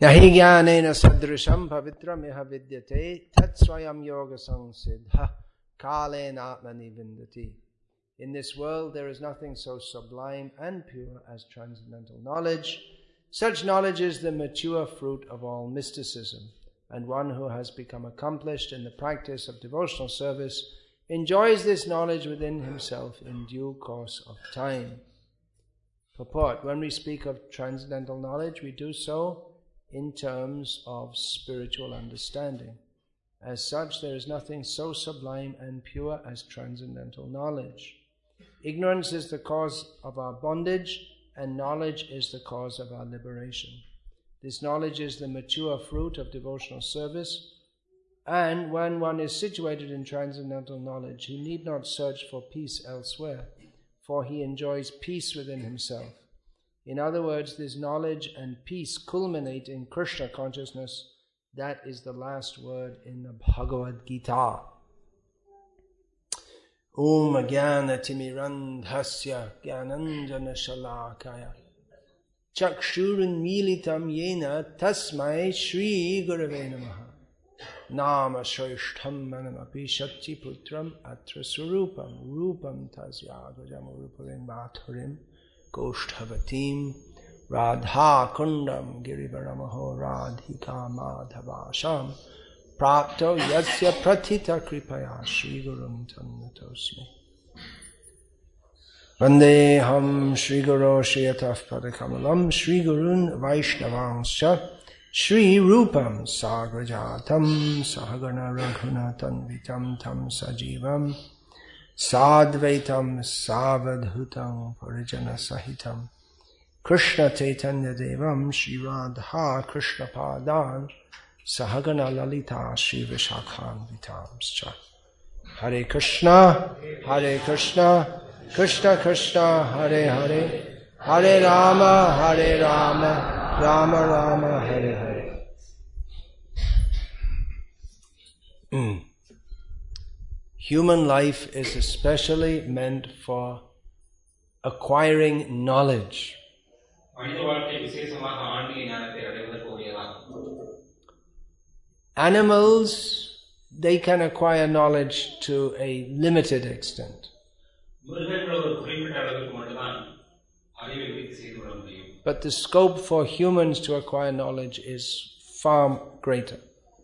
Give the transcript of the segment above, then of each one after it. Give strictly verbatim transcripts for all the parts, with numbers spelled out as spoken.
Nahi jnanena sadrisham pavitram iha vidyate tat swayam yoga samsiddha kalena atmani vindati. In this world there is nothing so sublime and pure as transcendental knowledge. Such knowledge is the mature fruit of all mysticism, and one who has become accomplished in the practice of devotional service enjoys this knowledge within himself in due course of time. Purport: when we speak of transcendental knowledge, we do so in terms of spiritual understanding. As such, there is nothing so sublime and pure as transcendental knowledge. Ignorance is the cause of our bondage, and knowledge is the cause of our liberation. This knowledge is the mature fruit of devotional service, and when one is situated in transcendental knowledge, he need not search for peace elsewhere, for he enjoys peace within himself. In other words, this knowledge and peace culminate in Krishna consciousness. That is the last word in the Bhagavad Gita. Om Jnana Timirandhasya Jnananjana Shalakaya Chakshurun Militam Yena Tasmai Shri Gurave Namaha Nama Shrishtham Manamapi Shakti Putram Atra Surupam Rupam Tasya Gajam Ruparim Bhatharim Goshtavatim Radha Kundam Girivaramaho Radhika Madhavasham Prapto Yasya Pratita Kripaya Shri Gurum Tannatosmi Vandeham Shri Guru Shriyataf Padakamalam Shri Gurun Vaishnavanscha Shri Rupam Sagrajatam Sahagana Raghunatan Vitam Tam Sajivam Sadvaitam Savadhutam Parijana Sahitam Krishna Chaitanya Devam Shri Radha Krishna Padan Sahagana Lalita Shri Vishakhan Vitamscha. Hare Krishna, Hare Krishna, Krishna Krishna, Hare Hare, Hare Rama, Hare Rama, Rama Rama, Hare Hare. Mm. Human life is especially meant for acquiring knowledge. Animals, they can acquire knowledge to a limited extent. But the scope for humans to acquire knowledge is far greater.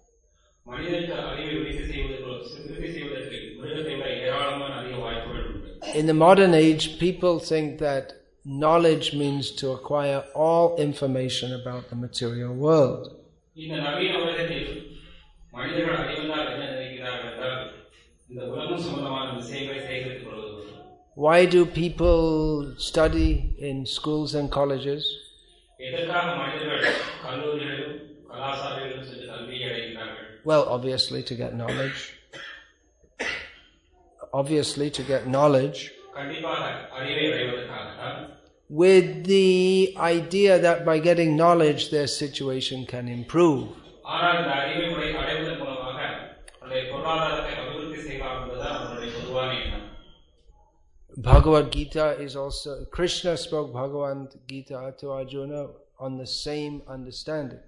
In the modern age, people think that knowledge means to acquire all information about the material world. Why do people study in schools and colleges? Well, obviously to get knowledge. Obviously to get knowledge. With the idea that by getting knowledge their situation can improve. Bhagavad Gita is also, Krishna spoke Bhagavad Gita to Arjuna on the same understanding.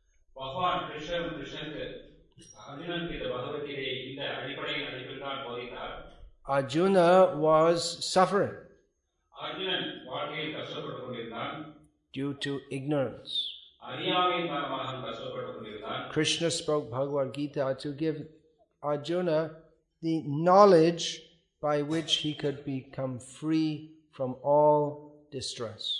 Arjuna was suffering due to ignorance. Krishna spoke Bhagavad Gita to give Arjuna the knowledge by which he could become free from all distress.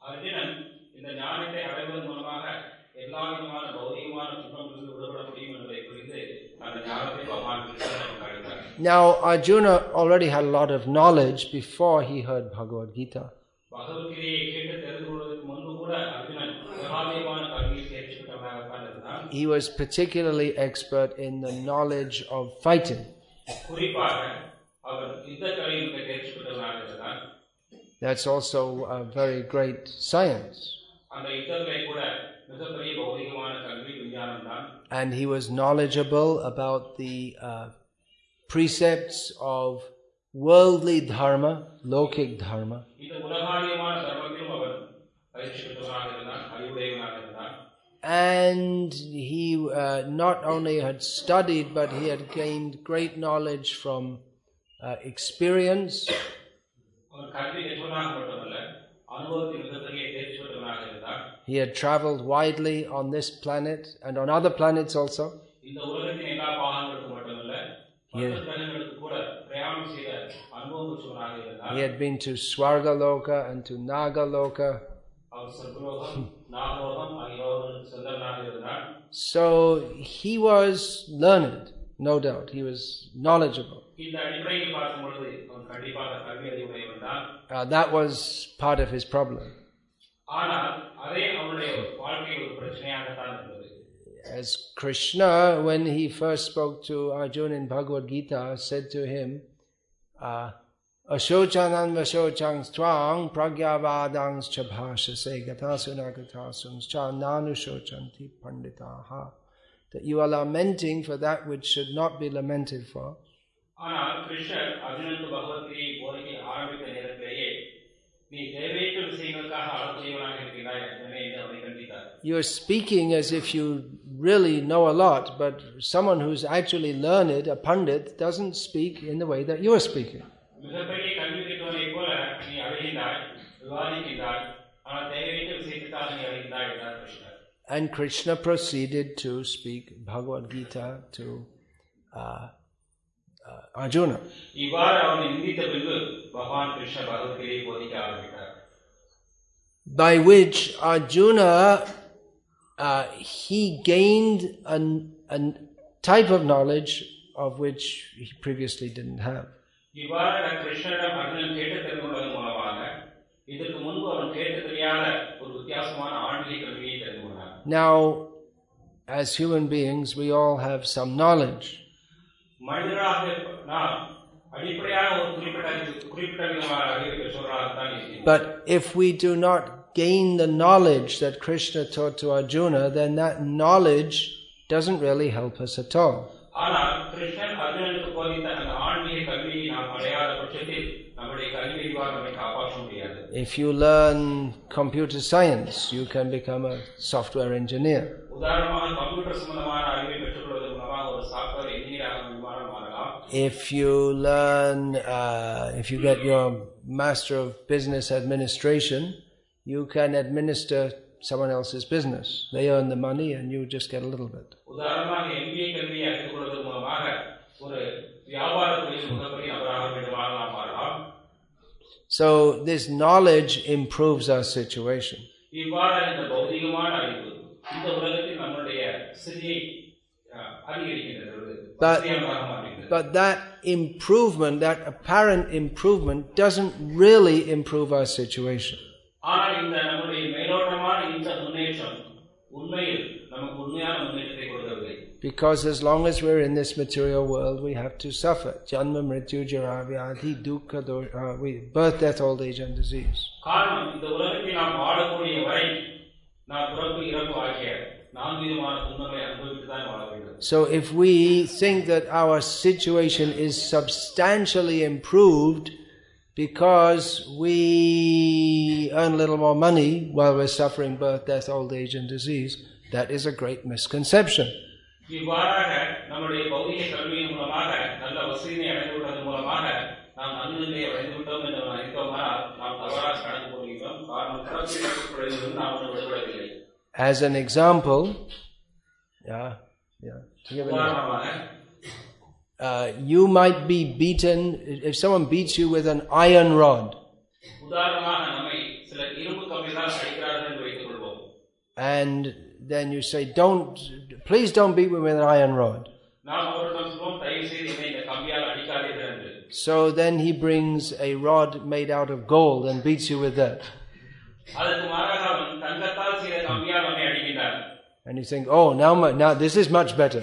Now Arjuna already had a lot of knowledge before he heard Bhagavad Gita. He was particularly expert in the knowledge of fighting. That's also a very great science. And he was knowledgeable about the uh, precepts of worldly dharma, lokik dharma. and he uh, not only had studied, but he had gained great knowledge from uh, experience. He had traveled widely on this planet and on other planets also. He had, he had been to Swargaloka and to Nagaloka. So he was learned, no doubt. He was knowledgeable. Uh, that was part of his problem. As Krishna, when he first spoke to Arjuna in Bhagavad Gita, said to him, uh, Ashochanan vashochang twang pragyavadans chabhashase gatasuna gatasums cha nanushochanti panditaha. That you are lamenting for that which should not be lamented for. You are speaking as if you really know a lot, but someone who's actually learned, a pandit, doesn't speak in the way that you are speaking. And Krishna proceeded to speak Bhagavad Gita to uh, uh, Arjuna. By which Arjuna, uh, he gained a, a type of knowledge of which he previously didn't have. Now, as human beings, we all have some knowledge. But if we do not gain the knowledge that Krishna taught to Arjuna, then that knowledge doesn't really help us at all. If you learn computer science, you can become a software engineer. If you learn, uh, if you get your Master of Business Administration, you can administer someone else's business. They earn the money and you just get a little bit. So this knowledge improves our situation. But, but that improvement, that apparent improvement, doesn't really improve our situation. Because as long as we're in this material world, we have to suffer. Janma, mrityu, jara, vyadhi, dukkha, uh, birth, death, old age and disease. So if we think that our situation is substantially improved because we earn a little more money while we're suffering birth, death, old age and disease, that is a great misconception. As an example, yeah, yeah. Uh, you might be beaten, if someone beats you with an iron rod, and then you say, don't, please don't beat me with an iron rod. So then he brings a rod made out of gold and beats you with that. And you think, oh, now, my, now this is much better.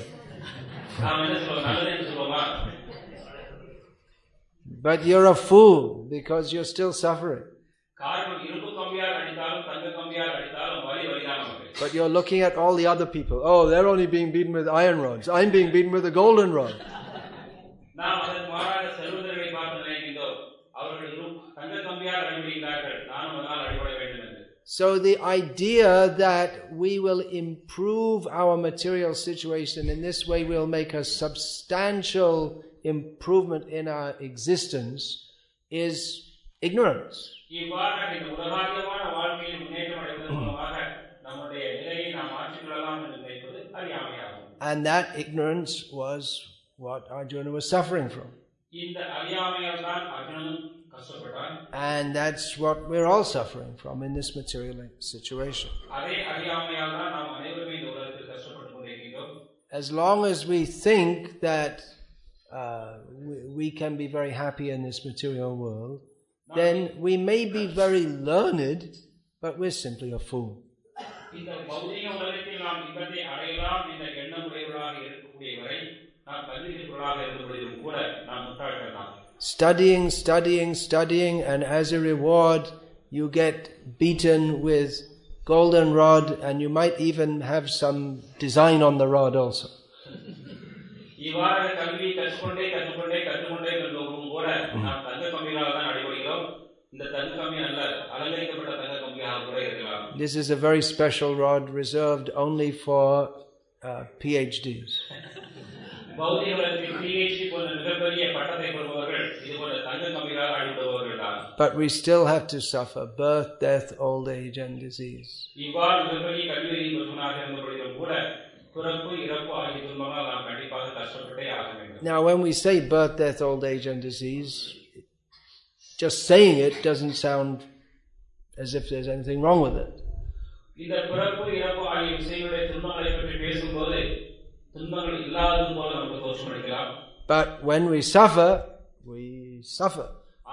But you're a fool because you're still suffering. But you're looking at all the other people. Oh, they're only being beaten with iron rods. I'm being beaten with a golden rod. So the idea that we will improve our material situation in this way will make a substantial improvement in our existence is ignorance. And that ignorance was what Arjuna was suffering from. And that's what we're all suffering from in this material situation. As long as we think that uh, we, we can be very happy in this material world, then we may be very learned, but we're simply a fool. Studying, studying, studying, and as a reward you get beaten with golden rod, and you might even have some design on the rod also. This is a very special rod reserved only for uh, PhDs. But we still have to suffer birth, death, old age and disease. Now when we say birth, death, old age and disease, just saying it doesn't sound as if there's anything wrong with it. But when we suffer, we suffer.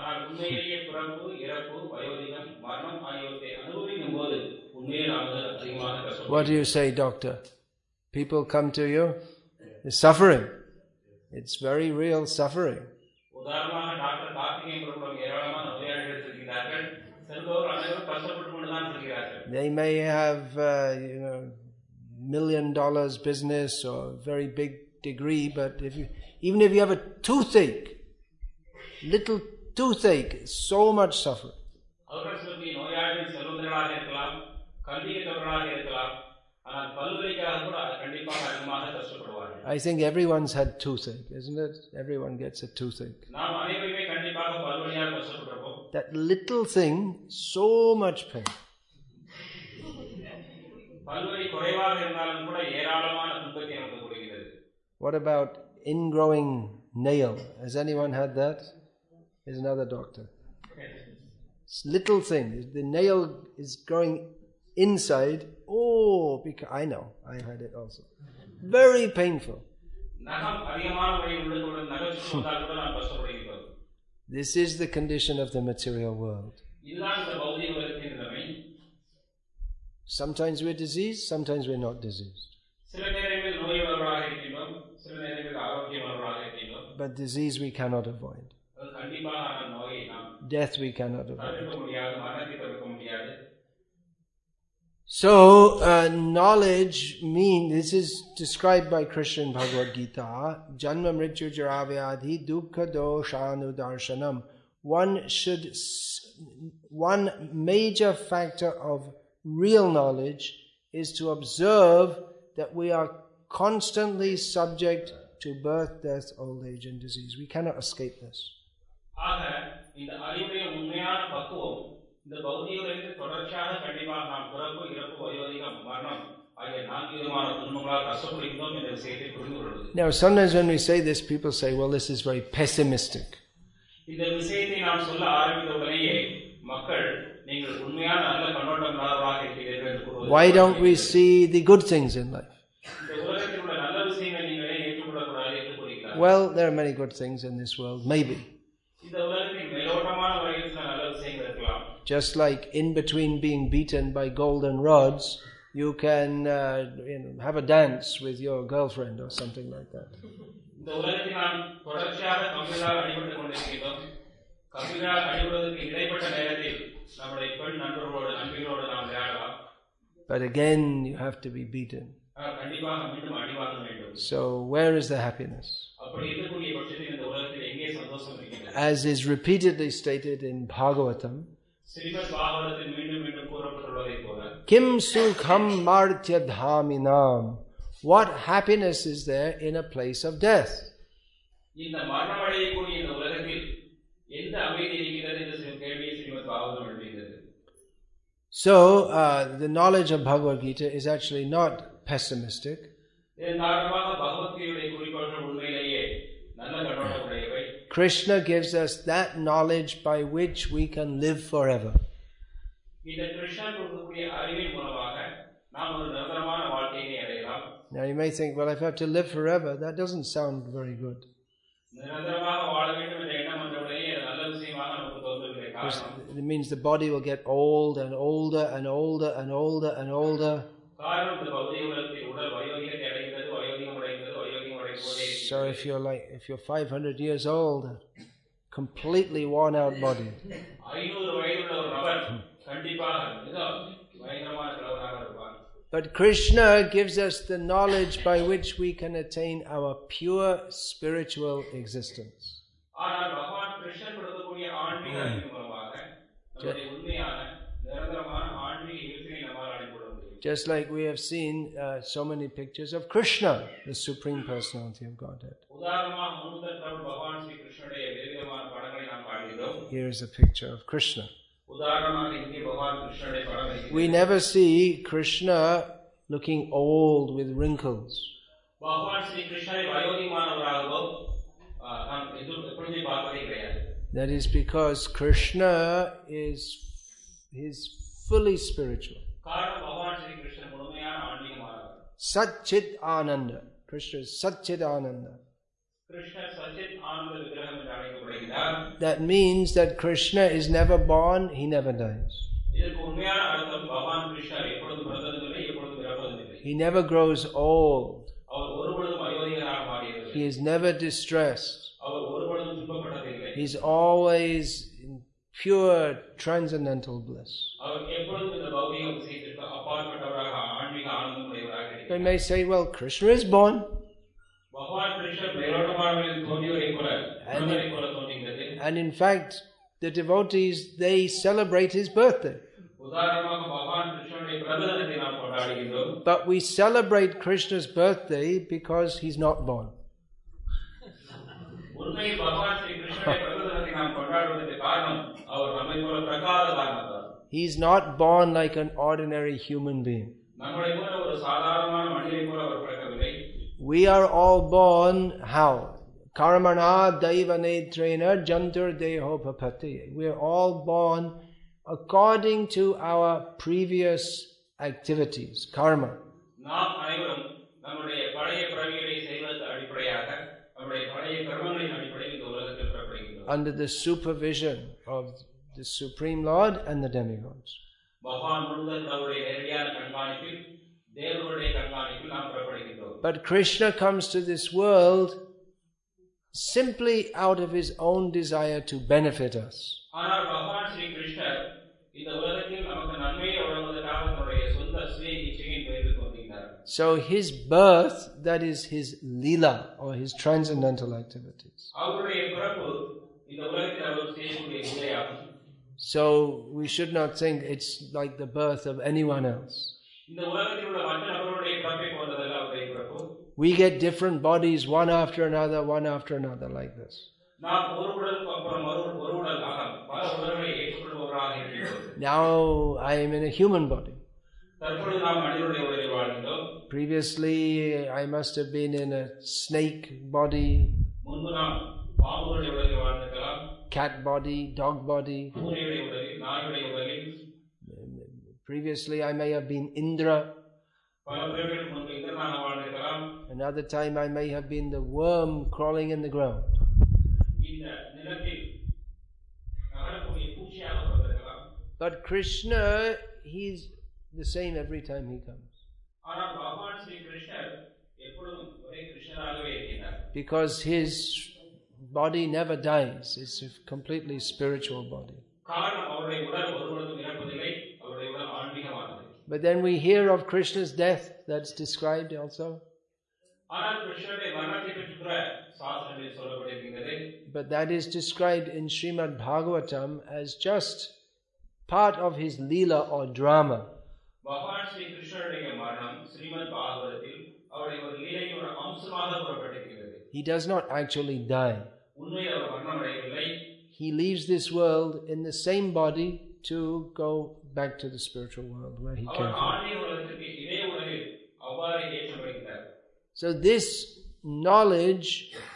What do you say, doctor? People come to you, they're suffering. It's very real suffering. They may have, uh, you know, million dollars business or very big degree, but if you, even if you have a toothache, little toothache, so much suffering. I think everyone's had toothache, isn't it? Everyone gets a toothache. That little thing, so much pain. What about ingrowing nail? Has anyone had that? Here's another doctor. It's little thing. The nail is growing inside. Oh, because I know. I had it also. Very painful. This is the condition of the material world. Sometimes we're diseased, sometimes we're not diseased. But disease we cannot avoid. Death we cannot avoid. So, uh, knowledge means, this is described by Krishna in Bhagavad Gita, Janma Mrityu Jaravyadhi Dukkha Doshanu Darshanam. One should, one major factor of real knowledge is to observe that we are constantly subject to birth, death, old age and disease. We cannot escape this. Now sometimes when we say this, people say, well, this is very pessimistic. Why don't we see the good things in life? Well, there are many good things in this world, maybe. Just like in between being beaten by golden rods, you can uh, you know, have a dance with your girlfriend or something like that. But again, you have to be beaten. So where is the happiness? As is repeatedly stated in Bhagavatam, Kim sukham martya dhaminam. What happiness is there in a place of death? இந்த மரணமடையக்கூடிய இந்த உலகத்தில் எந்த அமைதி இருக்கிறது என்று கேள்வியை Srimad Bhagavatam எழுப்புகிறது. So uh, the knowledge of Bhagavad Gita is actually not pessimistic. Krishna gives us that knowledge by which we can live forever. Now you may think, well, if I have to live forever, that doesn't sound very good. It means the body will get old and older and older and older and older. So if you're like, if you're five hundred years old, completely worn out body. But Krishna gives us the knowledge by which we can attain our pure spiritual existence. Just like we have seen uh, so many pictures of Krishna, the Supreme Personality of Godhead. Here is a picture of Krishna. We never see Krishna looking old with wrinkles. That is because Krishna is, is fully spiritual. Sat-Chit Ananda. Krishna is Sat-Chit Ananda. That means that Krishna is never born, he never dies. He never grows old. He is never distressed. He's always in pure transcendental bliss. They may say, well, Krishna is born. And in, and in fact, the devotees, they celebrate his birthday. But we celebrate Krishna's birthday because he's not born. He's not born like an ordinary human being. We are all born how? Karmana daiva netrena jantur deho papati. We are all born according to our previous activities, karma. Under the supervision of the Supreme Lord and the demigods. But Krishna comes to this world simply out of his own desire to benefit us. So his birth, that is his lila or his transcendental activities. So we should not think it's like the birth of anyone else. We get different bodies one after another, one after another like this. Now I am in a human body. Previously I must have been in a snake body, cat body, dog body. Previously I may have been Indra. Another time I may have been the worm crawling in the ground. But Krishna, he's the same every time he comes. Because his body never dies. It's a completely spiritual body. But then we hear of Krishna's death, that's described also. But that is described in Srimad Bhagavatam as just part of his lila or drama. பகவான் ஸ்ரீ கிருஷ்ணருடைய மரணம் ஸ்ரீமத் பாகவதத்தில் அவருடைய ஒரு லீலையின் ஒரு அம்சமாக கூறப்பட்டிருக்கிறது. He does not actually die. உண்மையில் அவர் மரணமடையவில்லை. He leaves this world in the same body to go back to the spiritual world where he came our from. ஆன்மீக உலகத்திற்கு இதே உலகில் அவ்வாறு ஏற்றப்படுகிறார். So this knowledge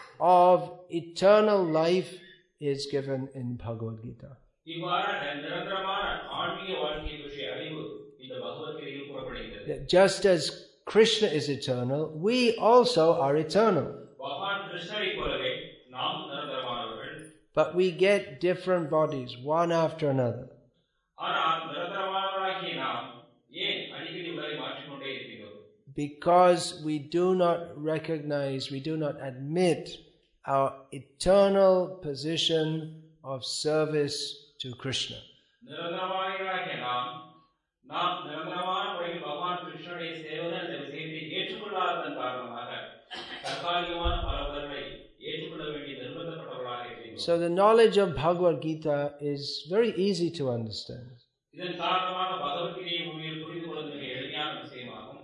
of eternal life is given in Bhagavad Gita. இவ்வாறான நிரந்தரமான ஆன்மீக வாழ்க்கையை பற்றிய அறிவு இந்த பகவத்கீதையில் கூறப்படுகிறது. Just as Krishna is eternal, we also are eternal. பகவான் கிருஷ்ணரைப் போலவே நாம் நிரந்தரமானவர்கள். But we get different bodies, one after another. ஆனால் நிரந்தரமானவராகிய நாம் ஏன் அடிக்கடி உடலை மாற்றிக்கொண்டே இருக்கிறோம்? Because we do not recognize, we do not admit our eternal position of service to Krishna. நிரந்தரமானவராகிய நாம் நாம் நிரந்தரமான முறையில் பகவான் கிருஷ்ணருடைய சேவகன் என்ற விஷயத்தை ஏற்றுக்கொள்ளாததன் காரணமாக தற்காலிகமான பல உடல்களை ஏற்றுக்கொள்ள வேண்டிய நிர்பந்தப்பட்டவர்களாக இருக்கிறோம். So the knowledge of Bhagavad Gita is very easy to understand. இதன் காரணமாக பகவத்கீதையை உண்மையில் புரிந்து கொள்வது மிக எளிமையான விஷயமாகும்.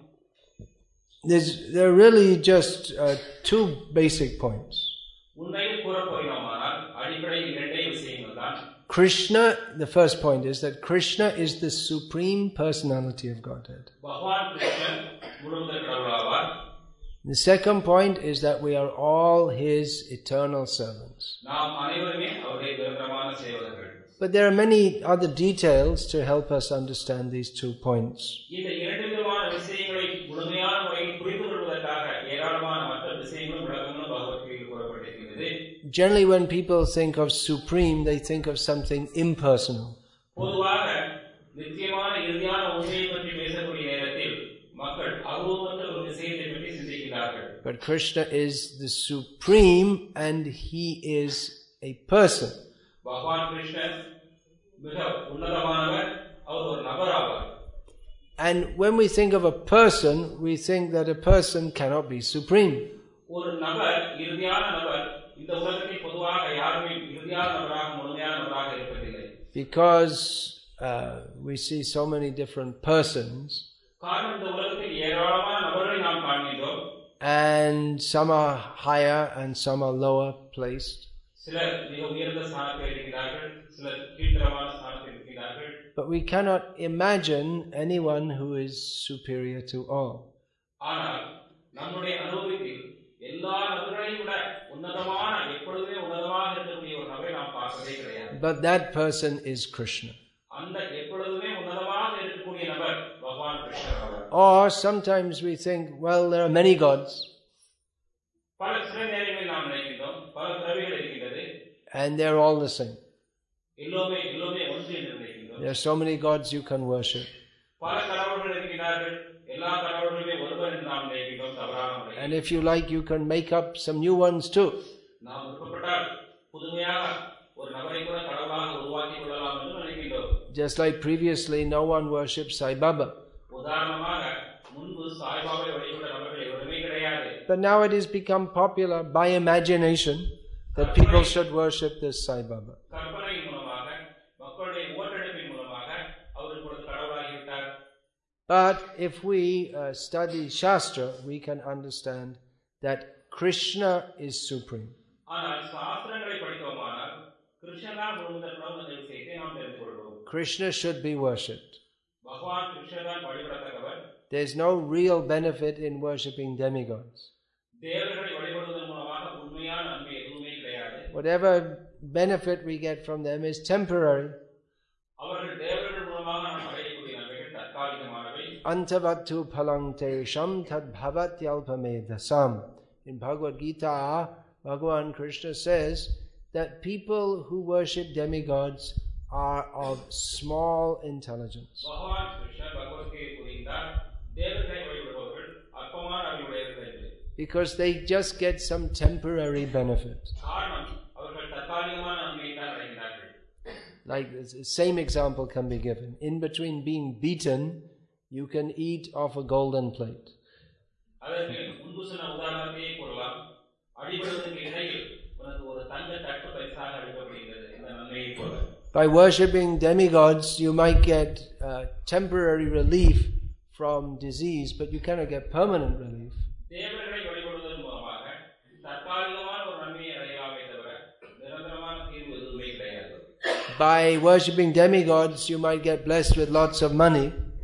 There's, there are really just uh, two basic points. உண்மையில் கூறப்போகிறோமானால் அடிப்படை இரண்டே விஷயங்கள் தான். Krishna, the first point is that Krishna is the supreme personality of Godhead. பகவான் கிருஷ்ணன் முழுமுதற் கடவுளாவார். The second point is that we are all His eternal servants. நாம் அனைவருமே அவருடைய நிரந்தரமான சேவகர்கள். But there are many other details to help us understand these two points. இந்த இரண்டு விதமான விஷயங்களை முழுமையான முறையில் புரிந்து கொள்வதற்காக ஏராளமான மற்ற விஷயங்களும் விளக்கங்களும் பகவத்கீதையில் கூறப்பட்டிருக்கிறது. Generally, when people think of supreme, they think of something impersonal. பொதுவாக நித்தியமான இறுதியான உண்மையை பற்றி பேசக்கூடிய நேரத்தில் மக்கள் அருவமற்ற ஒரு விஷயத்தை பற்றி சிந்திக்கிறார்கள். But Krishna is the supreme and He is a person. பகவான் கிருஷ்ணன் மிக உன்னதமானவர், அவர் ஒரு நபர் ஆவார். And when we think of a person, we think that a person cannot be supreme. ஒரு நபர் இறுதியான நபர் இந்த உலகத்தில் பொதுவாக யாருமே இறுதியான நபராக முழுமையான நபராக இருப்பதில்லை. Because uh, we see so many different persons. காரணம் இந்த உலகத்தில் ஏராளமான நபர்களை நாம் காண்கிறோம். And some are higher and some are lower placed. சிலர் மிக உயர்ந்த ஸ்தானத்தில் இருக்கிறார்கள், சிலர் கீழ்த்தரமான ஸ்தானத்தில் இருக்கிறார்கள். But we cannot imagine anyone who is superior to all. ஆனால் நம்முடைய அனுபவத்தில் எல்லா நபர்களையும் விட உன்னதமான எப்பொழுதுமே உன்னதமாக இருக்கக்கூடிய ஒரு நபரை நாம் பார்த்ததே கிடையாது. But that person is Krishna. அந்த எப்பொழுதுமே உன்னதமாக இருக்கக்கூடிய நபர் பகவான் கிருஷ்ணர் ஆவார். Or sometimes we think, well, there are many gods. பல சில நேரங்களில் நாம் நினைக்கிறோம் பல பிறவிகள் இருக்கின்றது. And they're all the same. எல்லோருமே எல்லோருமே ஒன்று என்று நினைக்கிறோம். There are so many gods you can worship. பல கடவுள்கள் இருக்கிறார்கள், எல்லா கடவுள்களுமே ஒருவர் என்று நாம் நினைக்கிறோம் தவறான முறையில். And if you like, you can make up some new ones too. நாம் விருப்பப்பட்டால் புதுமையாக ஒரு நபரை கூட கடவுளாக உருவாக்கிக் கொள்ளலாம் என்று நினைக்கிறோம். Just like previously, no one worshipped Sai Baba. உதாரணமாக முன்பு சாய்பாபாவை வழிபட்ட நபர்கள் எவருமே கிடையாது. But now it has become popular by imagination that people should worship this Sai Baba. கற்பனை மூலமாக மக்களுடைய ஓட்டெடுப்பின் மூலமாக அவர் இப்பொழுது கடவுளாகிவிட்டார். But if we uh, study Shastra, we can understand that Krishna is supreme. ஆனால் சாஸ்திரங்களை படித்தோமானால் கிருஷ்ணன் தான் முழுமுதற் கடவுள் என்ற விஷயத்தை நாம் தெரிந்து கொள்வோம். Krishna should be worshipped. பகவான் கிருஷ்ணன் தான் வழிபடத்தக்கவர். There's no real benefit in worshipping demigods. தேவர்களை வழிபடுவதன் மூலமாக உண்மையான நன்மை எதுவுமே கிடையாது. Whatever benefit we get from them is temporary. அவர்கள் தேவர்கள் மூலமாக நாம் அடையக்கூடிய நன்மைகள் தற்காலிகமானவை. Antavattu phalang tesham tad bhavatyalpamedasam. In Bhagavad Gita, Bhagavan Krishna says that people who worship demigods are of small intelligence. பகவான் கிருஷ்ணர் பகவத்கீதை கூறுகிறார், தேவர்களை வழிபடுபவர்கள் அற்பமான அறிவுடையவர்கள் என்று. Because they just get some temporary benefit. காரணம் அவர்கள் தற்காலிகமான நன்மையை தான் அடைகிறார்கள். Like the same example can be given. In between being beaten, you can eat off a golden plate. அதற்கு முன்பு சொன்ன உதாரணத்தையே கூறலாம். அடிபடுவதற்கு இடையில் உனக்கு ஒரு தங்க தட்டு பரிசாக அளிக்கப்படுகிறது இந்த நன்மையை போல. By worshipping demigods, you might get uh, temporary relief from disease, but you cannot get permanent relief. தேவர்களை வழிபடுவதன் மூலமாக தற்காலிகமான ஒரு நன்மையை அடையலாமே தவிர நிரந்தரமான தீர்வு எதுவுமே கிடையாது. By worshipping demigods, you might get blessed with lots of money.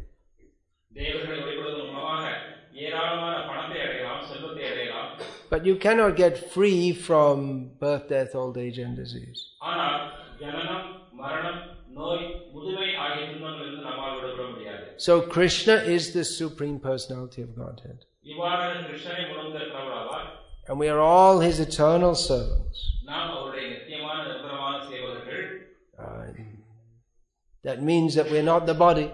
தேவர்களை வழிபடுவதன் மூலமாக ஏராளமான பணத்தை அடையலாம், செல்வத்தை அடையலாம். But you cannot get free from birth, death, old age and disease. ஆனால் ஜனனம், மரணம், நோய், முதுமை ஆகிய துன்பங்களிலிருந்து நம்மால் விடுபட முடியாது. So Krishna is the Supreme Personality of Godhead. இவ்வாறாக கிருஷ்ணனை முழுவதும் கடவுளாவார். And we are all His eternal servants. நாம் அவருடைய நித்தியமான நிரந்தரமான சேவகர்கள். Uh, that means that we are not the body.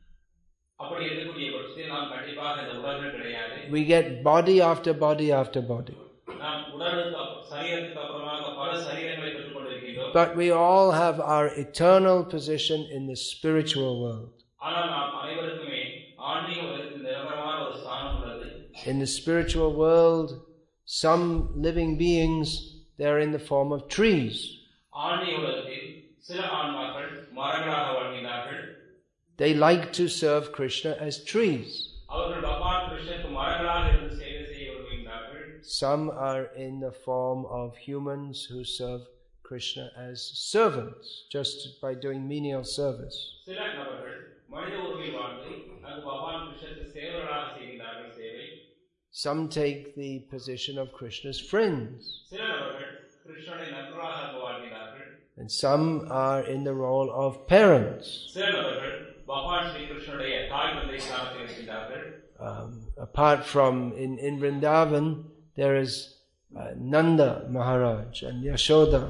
அப்படி இருக்கக்கூடிய பட்சத்தில் நாம் கண்டிப்பாக இந்த உடல்கள் கிடையாது. We get body after body after body. நாம் உடலுக்கு சரீரத்துக்கு அப்புறமாக பல சரீரங்களை பெற்றுக் கொண்டிருக்கிறோம். But we all have our eternal position in the spiritual world. ஆனால் நாம் அனைவருக்குமே ஆன்மீக உலகத்தில் நிரந்தரமான ஒரு ஸ்தானம் உள்ளது. In the spiritual world, some living beings, they are in the form of trees. ஆன்மீக உலகத்தில் சில ஆன்மாக்கள் மரங்களாக வாழ்கிறார்கள். They like to serve Krishna as trees. அவர்கள் பகவான் கிருஷ்ணருக்கு மரங்களாக இருந்து சேவை செய்ய விரும்புகிறார்கள். Some are in the form of humans who serve Krishna as servants, just by doing menial service. சில நபர்கள் மனித உருவில் வாழ்ந்து அது பகவான் கிருஷ்ணருக்கு சேவகர்களாக செய்கிறார்கள் சேவை. Some take the position of Krishna's friends. சில நபர்கள் கிருஷ்ணனை நண்பர்களாக வாழ்கிறார்கள். And some are in the role of parents. சில நபர்கள் பகவான் ஸ்ரீ கிருஷ்ணனுடைய தாய் தந்தை ஸ்தானத்தில் இருக்கின்றார்கள். Um, apart from in, in Vrindavan, there is uh, Nanda Maharaj and Yashoda.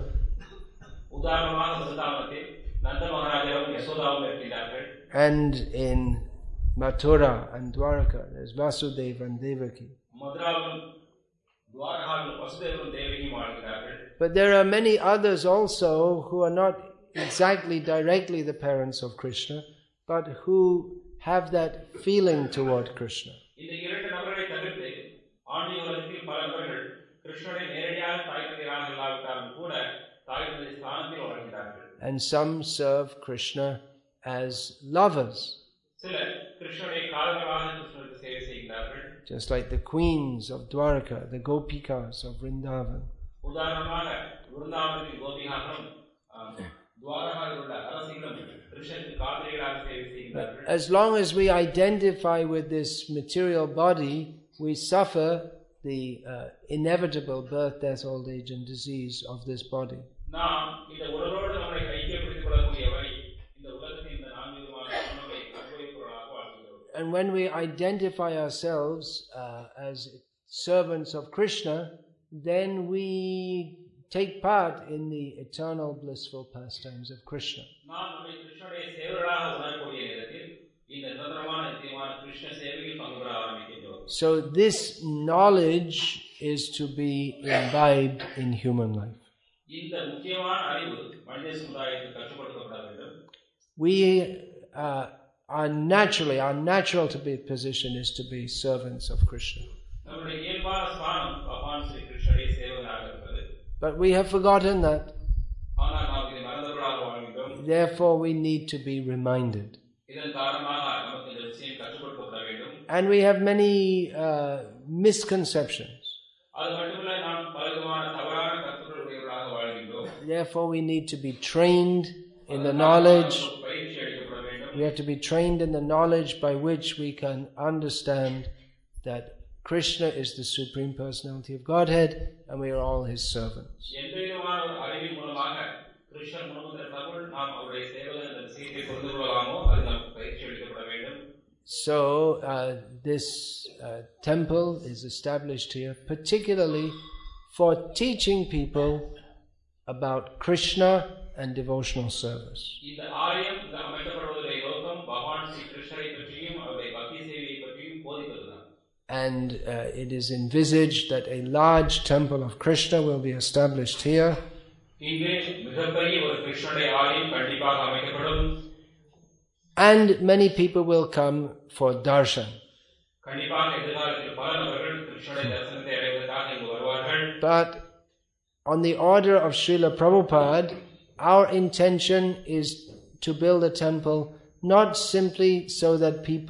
உதாரணமாக விருந்தாவனத்தில் நந்த மகாராஜாவும் யசோதாவும் இருக்கின்றார்கள். And in Mathura and Dwaraka, there's Vasudeva and Devaki. மதுராவிலும் துவாரகாவிலும் வசுதேவரும் தேவகியும் வாழ்கிறார்கள். But there are many others also who are not exactly directly the parents of Krishna, but who have that feeling toward Krishna. இந்த இரண்டு நபர்களை தவிர்த்து ஆன்மீக உலகத்தில் பல நபர்கள் கிருஷ்ணனை நேரடியாக தாய் தந்தையராக இல்லாவிட்டாலும் கூட தாய் தந்தை ஸ்தானத்தில் வாழ்கிறார்கள். And some serve Krishna as lovers. சிலர் கிருஷ்ணனை காதலராக கிருஷ்ணருக்கு சேவை செய்கிறார்கள். Just like the queens of Dwaraka, the Gopikas of Vrindavan. உதாரணமாக விருந்தாவனத்தில் கோபிகாக்களும் துவாரகாவில் உள்ள அரசிகளும் கிருஷ்ணருக்கு காதலிகளாக சேவை செய்கிறார்கள். As long as we identify with this material body, we suffer the uh, inevitable birth, death, old age and disease of this body. நாம் இந்த உடலோடு நம்மை ஐக்கியப்படுத்திக் கொள்ளக்கூடியவை இந்த உலகத்தின் இந்த நான்கு விதமான குணங்களை அனுபவிப்பவர்களாக வாழ்கிறோம். And when we identify ourselves uh, as servants of Krishna, then we take part in the eternal blissful pastimes of Krishna. நாம் நம்மை கிருஷ்ணனுடைய சேவகர்களாக உணரக்கூடிய நேரத்தில் இந்த நிரந்தரமான நித்தியமான கிருஷ்ண சேவையில் பங்கு பெற ஆரம்பிக்கின்றோம். So this knowledge is to be imbibed in human life. இந்த முக்கியமான அறிவு மனித சமுதாயத்துக்கு கற்றுக்கொடுக்கப்பட வேண்டும். We uh, are naturally, our natural to be position is to be servants of Krishna. நம்முடைய இயல்பான ஸ்தானம் பகவான் ஸ்ரீ கிருஷ்ணனுடைய சேவகராக இருப்பது. But we have forgotten that. ஆனால் நாம் இதை மறந்தவர்களாக வாழ்கிறோம். Therefore we need to be reminded. இதன் காரணமாக நமக்கு இந்த விஷயம் கற்றுக்கொடுக்கப்பட வேண்டும். And we have many uh, misconceptions. அது மட்டுமல்ல நாம் பலவிதமான தவறான கருத்துக்களுடையவர்களாக வாழ்கிறோம். Therefore we need to be trained in the knowledge. பயிற்சி அளிக்கப்பட வேண்டும். We have to be trained in the knowledge by which we can understand that Krishna is the Supreme Personality of Godhead and we are all His servants. எந்த விதமான அறிவின் மூலமாக கிருஷ்ணன் முழுவதற்குள் நாம் அவருடைய சேவகன் என்ற விஷயத்தை புரிந்து கொள்ளலாமோ அது நமக்கு பயிற்சி அளிக்கப்பட வேண்டும். So uh, this uh, temple is established here particularly for teaching people about Krishna and devotional service. இந்த ஆலயம் அமைக்கப்படுவதற்கு நோக்கம் பகவான் ஸ்ரீ கிருஷ்ணரை பற்றியும் அவருடைய பக்தி சேவையை பற்றியும் போதிப்பதுதான். And uh, it is envisaged that a large temple of Krishna will be established here. இங்கே மிகப்பெரிய ஒரு கிருஷ்ணனுடைய ஆலயம் கண்டிப்பாக அமைக்கப்படும். And many people will come for darshan. கண்டிப்பாக எதிர்காலத்தில் பல நபர்கள் கிருஷ்ணனுடைய தரிசனத்தை அடைவதற்காக இங்கு வருவார்கள். But on the order of Srila Prabhupada, our intention is to build a temple not simply so that people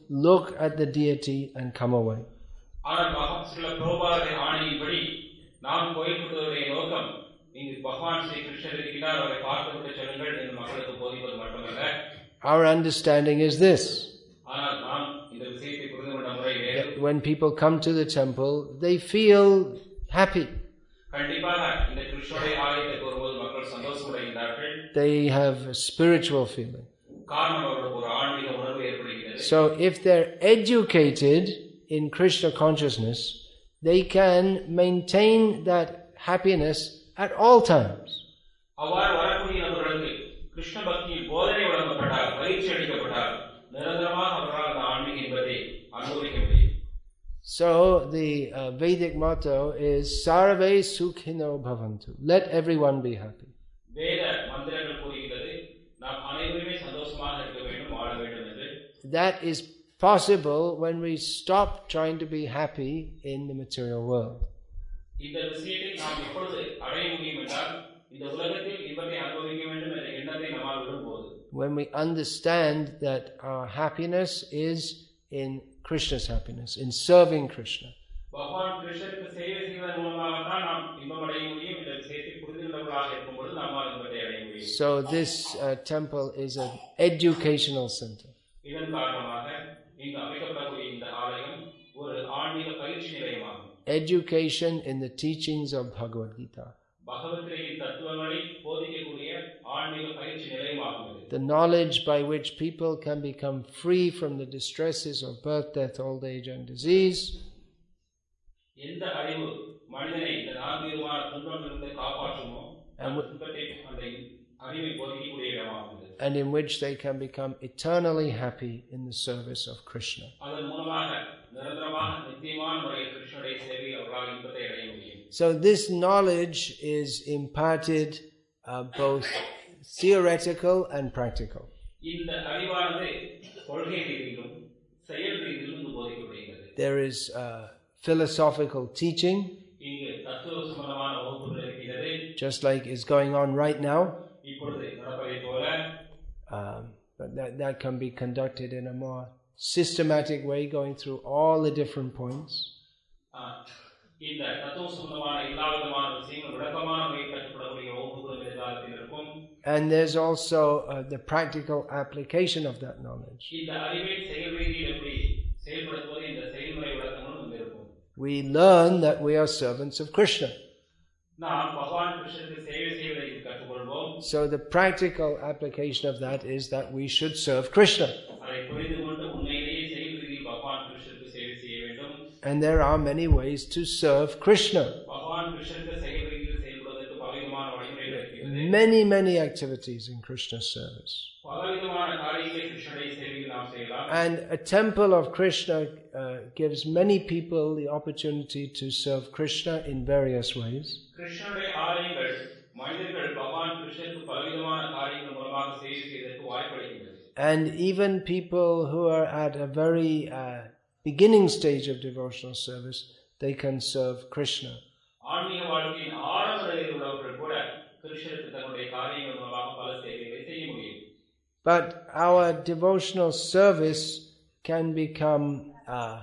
look at the deity and come away. ஆனால் பகவான் ஸ்ரீல பிரபுபாதருடைய ஆணையின்படி நாம் கோயிலுடைய நோக்கம் இங்கு பகவான் ஸ்ரீ கிருஷ்ணர் இருக்கிறார், அவரை பார்த்துவிட்டு செல்லுங்கள் என்று மக்களுக்கு போதிப்பது மட்டுமல்ல. Our understanding is this. ஆனால் நாம் இந்த விஷயத்தை புரிந்து கொண்ட முறை வேறு. When people come to the temple, they feel happy. கண்டிப்பாக இந்த கிருஷ்ணருடைய ஆலயத்துக்கு வரும்போது மக்கள் சந்தோஷமடைகிறார்கள். They have a spiritual feeling. காரணம் அவர்களுக்கு ஒரு ஆன்மீக உணர்வு ஏற்படுகிறது. So if they're educated in Krishna consciousness, they can maintain that happiness at all times. அவ்வாறு வரக்கூடிய நபர்களுக்கு கிருஷ்ண பக்தியின் போதனை வழங்கப்பட்டால், பயிற்சி அளிக்கப்பட்டால் நிரந்தரமாக அவர்களால் அந்த ஆன்மீக இன்பத்தை அனுபவிக்க முடியும். So the uh, Vedic motto is Sarve Sukhino Bhavantu. Let everyone be happy. வேத மந்திரங்கள் கூறுகிறது நாம் அனைவருமே சந்தோஷமாக இருக்க வேண்டும், வாழ வேண்டும் என்று. That is possible when we stop trying to be happy in the material world. இந்த விஷயத்தை நாம் எப்பொழுது அடைய முடியும் என்றால் இந்த உலகத்தில் இன்பத்தை அனுபவிக்க வேண்டும் என்ற எண்ணத்தை நம்மால் விடும்போது. When we understand that our happiness is in Krishna's happiness, in serving Krishna. பகவான் கிருஷ்ணருக்கு சேவை செய்வதன் மூலமாக தான் நாம் இன்பம் அடைய முடியும் என்ற விஷயத்தை புரிந்துள்ளவர்களாக இருக்கும்போது நம்மால் இன்பத்தை அடைய முடியும். So this uh, temple is an educational center. இதன் காரணமாக இங்கு அமைக்கப்படக்கூடிய இந்த ஆலயம் ஒரு ஆன்மீக பயிற்சி நிலையமாகும். Education in the teachings of Bhagavad Gita. பகவத்கீதையின் தத்துவங்களை போதிக்கக்கூடிய ஆன்மீக பயிற்சி நிலையமாகும். The knowledge by which people can become free from the distresses of birth, death, old age and disease. எந்த அறிவு மனிதனை இந்த நான்கு விதமான துன்பங்களிலிருந்து காப்பாற்றுமோ அந்த துன்பத்தை அந்த அறிவை போதிக்கக்கூடிய இடமாகும். And in which they can become eternally happy in the service of Krishna. அதன் மூலமாக நிரந்தரமாக நித்தியமான முறையில் கிருஷ்ணருடைய சேவையில் அவர்களால் இன்பத்தை அடைய முடியும். So this knowledge is imparted uh, both theoretical and practical. இந்த அறிவானது கொள்கை ரீதியிலும் செயல் ரீதியிலும் போதிக்கப்படுகிறது. There is uh, philosophical teaching, இங்கு தத்துவ சம்பந்தமான வகுப்புகள் இருக்கிறது. just like is going on right now. இப்பொழுது நடப்பதை போல. Um, but that, that can be conducted in a more systematic way, going through all the different points. இந்த தத்துவ சம்பந்தமான எல்லா விதமான விஷயங்கள் விளக்கமான முறையில் கற்றுக்கொள்ளக்கூடிய வகுப்புகள் எதிர்காலத்தில் இருக்கும். And there's also uh, the practical application of that knowledge. இந்த அறிவை செயல் ரீதியில் எப்படி செயல்படுத்துவது இந்த செயல்முறை விளக்கங்களும் இருக்கும். We learn that we are servants of Krishna. நாம் பகவான் கிருஷ்ணருக்கு சேவை செய்வதை கற்றுக்கொள்வோம். So the practical application of that is that we should serve Krishna. அதை புரிந்து கொண்டு உண்மையிலேயே செயல் ரீதியில் பகவான் கிருஷ்ணருக்கு சேவை செய்ய வேண்டும். And there are many ways to serve Krishna. பகவான் கிருஷ்ணருக்கு செயல் ரீதியில் செயல்படுவதற்கு பலவிதமான வழிமுறைகள் இருக்கிறது. Many many activities in Krishna's service. பலவிதமான காரியங்களை கிருஷ்ணருடைய சேவையில் நாம் செய்யலாம். And a temple of Krishna uh, gives many people the opportunity to serve Krishna in various ways. கிருஷ்ணருடைய ஆலயங்கள் மனிதர்கள் பகவான் கிருஷ்ணருக்கு பலவிதமான காரியங்கள் மூலமாக சேவை செய்வதற்கு வாய்ப்பளிக்கிறது. And even people who are at a very uh, beginning stage of devotional service, they can serve Krishna. ஆன்மீக வாழ்க்கையின் ஆரம்ப நிலையில் உள்ளவர்கள் கூட கிருஷ்ணருக்கு தங்களுடைய காரியங்கள் மூலமாக பல சேவைகளை செய்ய முடியும். But our devotional service can become uh,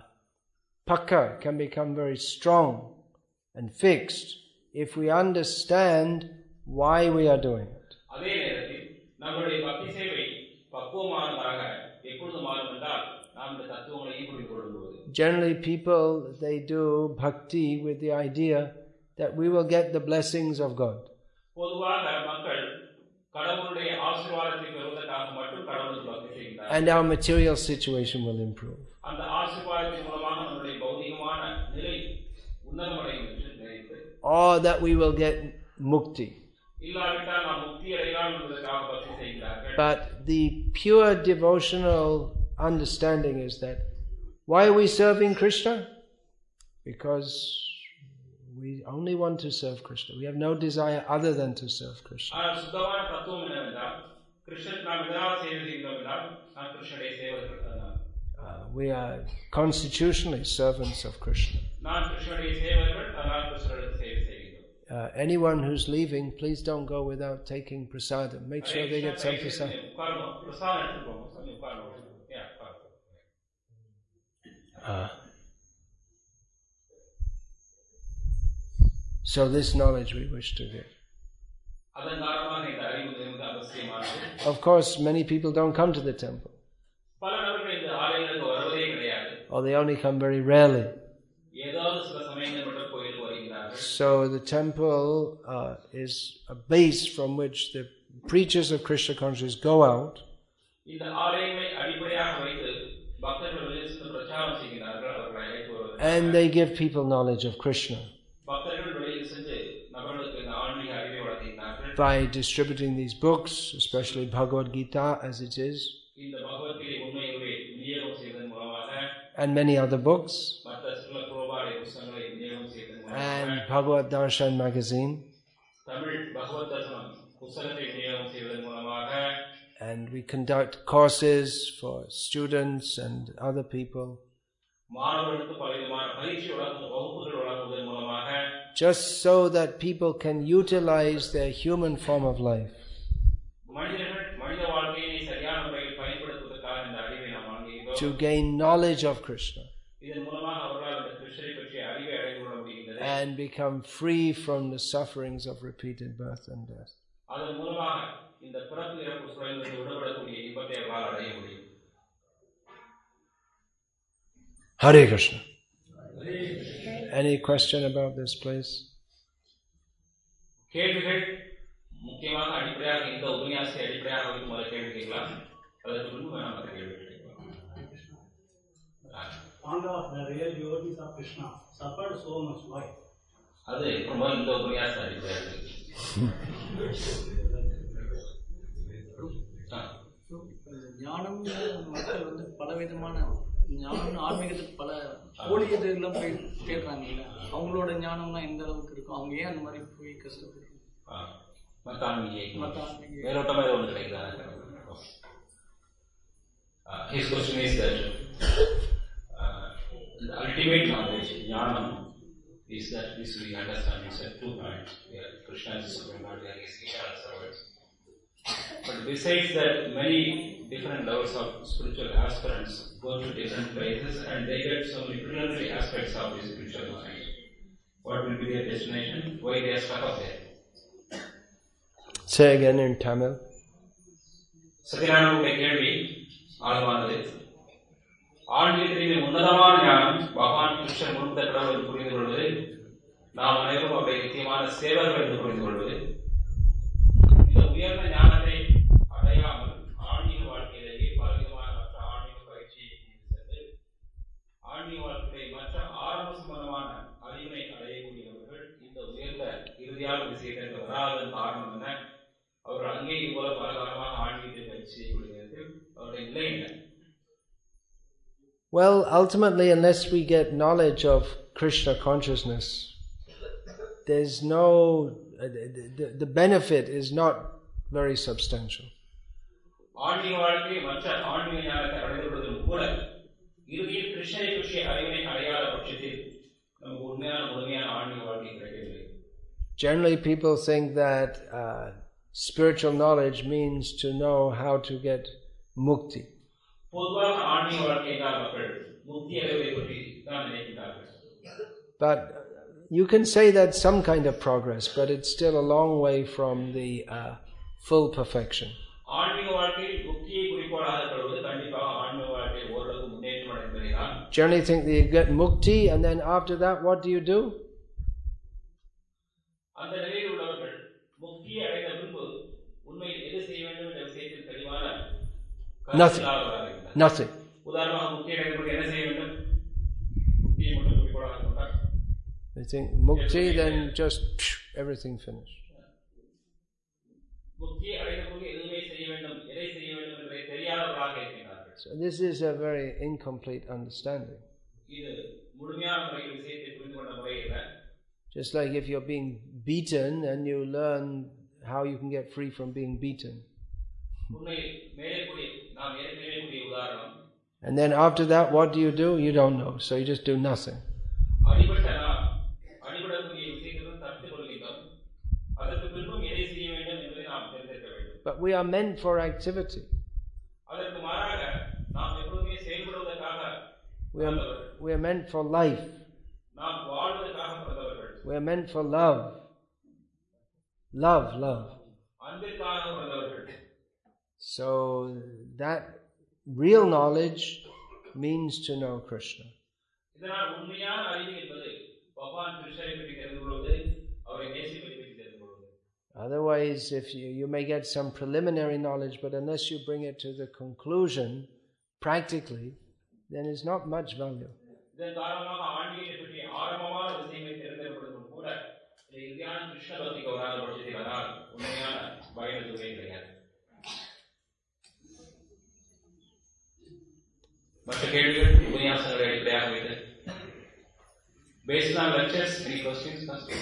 pakka, can become very strong and fixed if we understand why we are doing it. அதே நேரத்தில் நம்முடைய பக்தி சேவை பக்குவமானதாக எப்பொழுது மாறும் என்றால் நாம் இந்த தத்துவங்களையும் புரிந்து கொள்ளும்போது. Generally people, they do bhakti with the idea that we will get the blessings of God. பொதுவாக மக்கள் கடவுளுடைய ஆசீர்வாதத்தை பெறுவதற்காக மட்டும் கடவுளுக்கு பக்தி செய்கிறார்கள். And our material situation will improve. அந்த ஆசீர்வாதத்தின் மூலமாக நம்முடைய பௌதிகமான நிலை உன்னதமடையும் என்று நினைத்து. Or that we will get mukti. இல்லாவிட்டால் நாம் முக்தி அடையலாம் என்பதற்காக பக்தி செய்கிறார்கள். But the pure devotional understanding is that why are we serving Krishna? Because we only want to serve Krishna. We have no desire other than to serve Krishna. ஆனால் சுத்தமான தத்துவம் என்னவென்றால் கிருஷ்ணன் நாம் எதனால் சேவை செய்கிறோம் என்றால் நாம் கிருஷ்ணனுடைய சேவகர்கள் தான். We are constitutionally servants of Krishna. நாம் கிருஷ்ணனுடைய சேவகர்கள், அதனால் கிருஷ்ணருக்கு சேவை செய்கிறோம். Uh, anyone who's leaving, please don't go without taking prasadam. Make sure they get some prasadam. Uh, so this knowledge we wish to get. Of course, many people don't come to the temple. Or they only come very rarely. So the temple uh, is a base from which the preachers of Krishna consciousness go out and they give people knowledge of Krishna by distributing these books, especially Bhagavad Gita as it is, and many other books, and Bhagavad Darshan magazine, and we conduct courses for students and other people, just so that people can utilize their human form of life to gain knowledge of Krishna and become free from the sufferings of repeated birth and death. Hare Krishna. Any question about this place? Panda, the real devotees of Krishna suffered so much. Why? ஞானம் மக்கள் வந்து பலவிதமான ஞானம் ஆன்மீகத்துக்கு பல கோடி இதெல்லாம் போய் கேட்கறாங்க இல்ல, அவங்களோட ஞானம்னா எந்த அளவுக்கு இருக்கும், அவங்க ஏன் அந்த மாதிரி போய் His question is that uh, the ultimate knowledge, jnanam, is that this we understand is at two points. Yeah, Krishna is the Supreme Lord, there is Ishvara servants. But besides that, many different levels of spiritual aspirants go to different places and they get so many preliminary aspects of the spiritual life. What will be their destination? Why they are stuck up there? Say again in Tamil. Satyanarayana கேள்வி ஆழ்வானது. ஆன்மீகத்திலே உன்னதமான ஞானம் பகவான் கிருஷ்ணன் முழுத்த கடவுள் என்று புரிந்து கொள்வது, நாம் அனைவரும் அவருடைய நித்தியமான சேவர்கள் என்று புரிந்து கொள்வது, இந்த உயர்ந்த ஞானத்தை அடையாமல் ஆன்மீக வாழ்க்கையிலேயே பலவிதமான மற்ற ஆன்மீக பயிற்சியை சென்று ஆன்மீக வாழ்க்கையை மற்ற ஆரம்ப சம்பந்தமான அறிவினை அடையக்கூடியவர்கள் இந்த உயர்ந்த இறுதியான விஷயத்திற்கு வராதன் காரணம் என்ன? அவர்கள் அங்கே இதுபோல பலகாலமாக ஆன்மீகத்தை பயிற்சி செய்யக்கூடியவர்கள் அவருடைய நிலை என்ன? Well, ultimately, unless we get knowledge of Krishna consciousness, there's no, uh, the, the benefit is not very substantial. Generally, people think that uh, spiritual knowledge means to know how to get mukti. But you can say that's some kind of progress, but it's still a long way from the uh, full perfection. Generally think that you get mukti and then after that what do you do? Nothing. Nothing. They think mukti, then just psh, everything finished. So this is a very incomplete understanding. Just like if you're being beaten and you learn how you can get free from being beaten. And then after that, what do you do? You don't know. So you just do nothing. But we are meant for activity. We are, we're meant for life. நாம் வாழ்வதற்காக பிறந்தவர்கள். We're meant for love. Love, love. அன்பிற்காக பிறந்தவர்கள். So that real knowledge means to know Krishna. இதனால் உண்மையான அறிவு என்பது பகவான் கிருஷ்ணரை பற்றி தெரிந்து கொள்வது, அவரை நேசிப்பதை பற்றி தெரிந்து கொள்வது. Otherwise, if you, you may get some preliminary knowledge, but unless you bring it to the conclusion practically, then it's not much value. இதன் காரணமாக ஆன்மீகத்தை பற்றி ஆரம்பமான விஷயங்களை தெரிந்திருப்பதும் கூட இறுதியான கிருஷ்ண பக்திக்கு வராத பட்சத்தில் அதனால் உண்மையான பயன் எதுவுமே கிடையாது. மற்ற கேள்விகள் உபன்யாசங்களை அடிப்படையாக வைத்து based on lectures, any questions?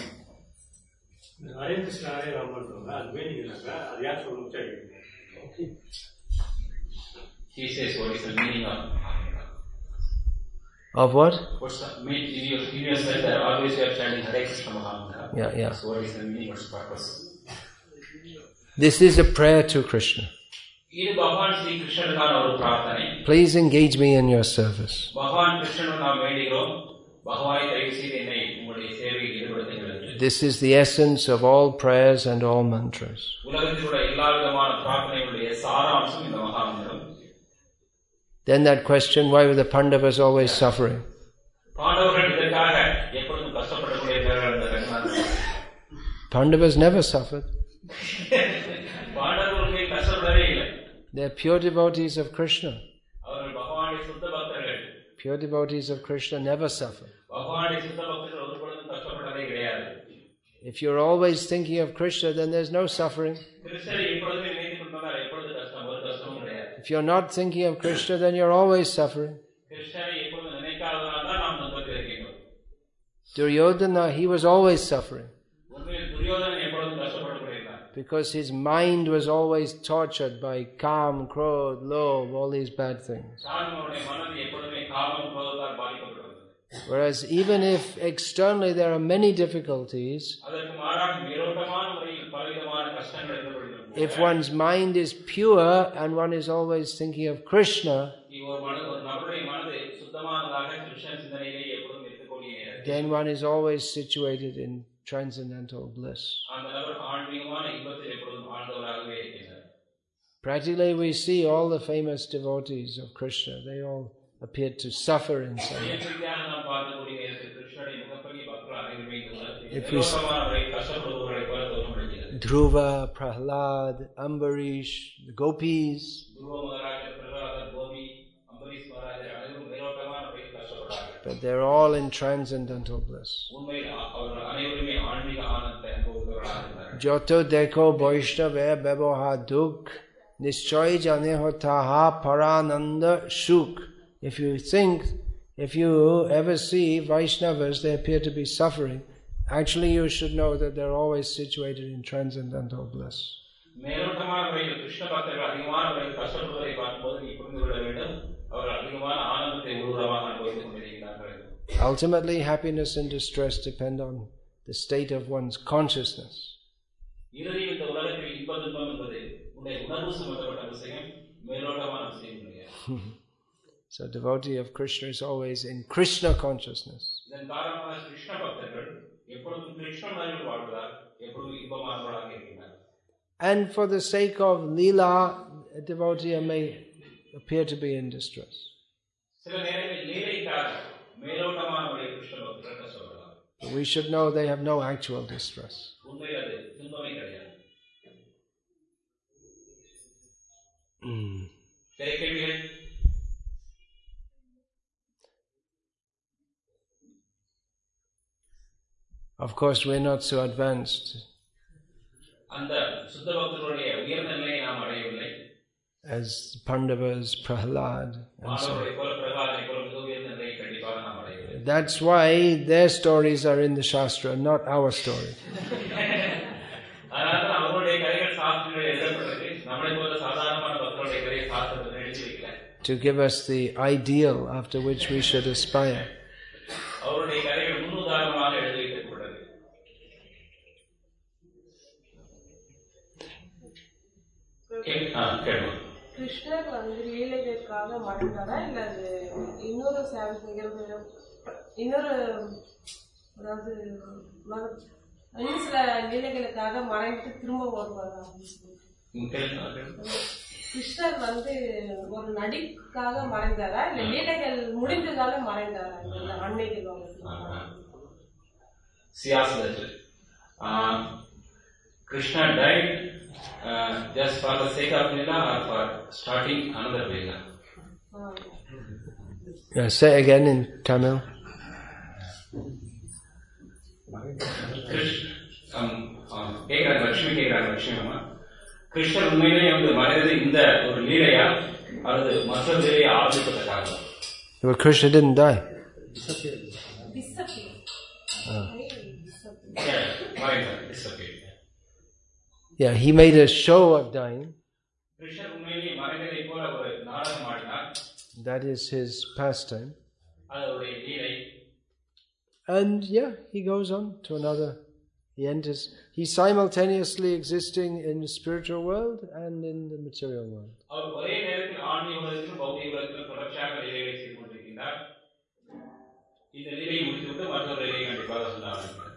Hare Krishna Hare Raman சொல்றாங்க, அது மீனிங்னாக்க அது யார் சொல்லுங்க? He says what is the meaning of Of what? what's the meaning? You you said that always you are chanting Hare Krishna Mahamantra. Yeah, yeah. So what is the meaning? What's the purpose? This is a prayer to Krishna. இது பகவான் ஸ்ரீ கிருஷ்ணனுக்கான ஒரு பிரார்த்தனை. Please engage me in your service. பகவான் கிருஷ்ணனுக்கு நாம் வேண்டுகிறோம், பகவானை தயவு செய்து என்னை உங்களுடைய சேவையில் ஈடுபடுத்துங்கள் என்று. This is the essence of all prayers and all mantras. உலகத்தில் உள்ள எல்லா விதமான பிரார்த்தனைகளுடைய சாராம்சம் இந்த மகாமந்திரம். Then that question, why were the Pandavas always suffering? பாண்டவர்கள் இதற்காக எப்பொழுதும் கஷ்டப்படக்கூடியவர்கள் என்ற ரங்கநாதன். Pandavas never suffered. பாண்டவர்கள் கஷ்டப்படவே இல்லை. They are pure devotees of Krishna. அவர்கள் பகவானுடைய சுத்த பக்தர்கள். Pure devotees of Krishna never suffer. பகவானுடைய சுத்த பக்தர்கள் ஒருபொழுதும் கஷ்டப்படவே கிடையாது. If you're always thinking of Krishna, then there's no suffering. கிருஷ்ணரை எப்பொழுதுமே நினைத்துக் கொண்டால் எப்பொழுது கஷ்டம், ஒரு கஷ்டமும் கிடையாது. If you're not thinking of Krishna, then you're always suffering. கிருஷ்ணரை எப்பொழுதும் நினைக்காததால் தான் நாம் துன்பத்தில் இருக்கின்றோம். Duryodhana, he was always suffering. உண்மையில் துரியோதனன் எப்பொழுதும் கஷ்டப்படக்கூடியதான். Because his mind was always tortured by kam, krodh, lobh, all these bad things. சாணனுடைய மனது எப்பொழுதுமே காமம், குரோதத்தால் பாதிக்கப்பட்டது. Whereas even if externally there are many difficulties, அதற்கு மாறாக மேலோட்டமான முறையில் பலவிதமான கஷ்டங்கள் எதிர்கொள்கிறோம். if one's mind is pure and one is always thinking of Krishna, ஒரு மனது ஒரு நபருடைய மனது சுத்தமானதாக கிருஷ்ண சிந்தனையிலே எப்பொழுதும் இருக்கக்கூடிய நேரத்தில் then one is always situated in transcendental bliss. அந்த நபர் ஆன்மீகமான இன்பத்தில் எப்பொழுதும் ஆழ்ந்தவராகவே இருக்கின்றார். Practically we see all the famous devotees of Krishna, they all appeared to suffer in some way. இயற்கையாக நாம் பார்க்கக்கூடிய நேரத்தில் கிருஷ்ணனுடைய மிகப்பெரிய பக்தர் அனைவருமே If we see கஷ்டப்படுபவர்களை போல தோற்றமளிக்கிறது. Dhruva, Prahlad, Ambarish, the gopis, துருவ மகாராஜர், பிரகலாதர், கோபி, அம்பரீஷ் மகாராஜர் அனைவரும் மேலோட்டமான முறையில் கஷ்டப்பட்டார்கள். but they're all in transcendental bliss. உண்மையில் அவர்கள் அனைவருமே ஆன்மீக ஆனந்தத்தை அனுபவித்தவர்களாக இருந்தார்கள். Joto deko Vaishnava Bhavoha Dukh Nischay Jane Hotaha Parananda Shuk. If you think, if you ever see Vaishnavas, they appear to be suffering, actually you should know that they're always situated in transcendental bliss. மேலோட்டமான முறையில் கிருஷ்ண பக்தர்கள் அதிகமான முறையில் கஷ்டப்படுவதை பார்க்கும்போது நீ புரிந்து கொள்ள வேண்டும், அவர்கள் அதிகமான ஆனந்தத்தை உருவமாக அனுபவித்துக் கொண்டிருக்கிறார்கள். Ultimately, happiness and distress depend on the state of one's consciousness. இறுதியில் இந்த உலகத்தில் இன்ப துன்பம் என்பது உன்னுடைய உணர்வு சம்பந்தப்பட்ட விஷயம், மேலோட்டமான விஷயம் கிடையாது. So devotee of Krishna is always in Krishna consciousness. இதன் காரணமாக கிருஷ்ண பக்தர்கள் எப்பொழுதும் கிருஷ்ண உணர்வில் வாழ்வதால் எப்பொழுதும் இன்பமானவர்களாக இருக்கிறார்கள். And for the sake of Leela, a devotee may appear to be in distress. சில நேரங்களில் லீலைக்காக மேலோட்டமான முறையில் கிருஷ்ண பக்தர்கள் கஷ்டப்படுவார்கள். We should know they have no actual distress. உண்மையில் அது துன்பமே கிடையாது. வேறு கேள்விகள்? Of course, we're not so advanced அந்த சுத்த பக்தர்களுடைய உயர்ந்த நிலையை நாம் அடையவில்லை. as Pandavas, Prahlad, and so on. மாணவர்களை போல பிரகலாதனை போல மிக உயர்ந்த நிலையை கண்டிப்பாக நாம் அடையவில்லை. That's why their stories are in the Shastra, not our story. அதனால அவர்களுடைய கதைகள் சாஸ்திரங்கள் எழுதப்பட்டது, நம்மளை போல சாதாரணமான பக்தர்களுடைய கதையை சாஸ்திரத்தில் எழுதி வைக்கல. To give us the ideal after which we should aspire. அவருடைய கதைகள் முன்னுதாரணமாக எழுதி வைக்கப்பட்டது. கிருஷ்ணர் வந்து லீலைகளுக்காக மறைந்தாரா இல்ல அது இன்னொரு சேவை இன்னொரு அதாவது இன்னும் சில லீலைகளுக்காக மறைந்து திரும்ப வருவாரா? கிருஷ்ணர் வந்து ஒரு நடிக்காக மறைந்தாரா இல்ல லீலைகள் முடிந்ததால மறைந்தாரா? அன்னைக்கு Krishna died uh, just for the sake of Leela or for starting another Leela? Oh. Yeah, say again in Tamil. Krishna, um, um, Kekara Lakshmi Kekara Lakshmi Amma. Krishna உண்மையிலே வந்து மறைந்தது இந்த ஒரு லீலையா அல்லது மற்ற லீலையை ஆரம்பிப்பதற்காக? Well, Krishna didn't die. Disappeared. Disappeared. Oh. Yeah, மறைந்தார், disappeared. Yeah, he made a show of dying. Krishna உண்மையிலே மறைந்ததை போல ஒரு நாடகம் ஆடினார். That is his pastime. அது அவருடைய லீலை. And yeah, he goes on to another. He enters. He's simultaneously existing in the spiritual world and in the material world. அவர் ஒரே நேரத்தில் ஆன்மீக உலகத்திலும் பௌதிக உலகத்திலும் தொடர்ச்சியாக லீலைகளை செய்து கொண்டிருக்கிறார். இந்த லீலையை முடித்துவிட்டு மற்றொரு லீலையை கண்டிப்பாக சொல்ல ஆரம்பிக்கிறார்.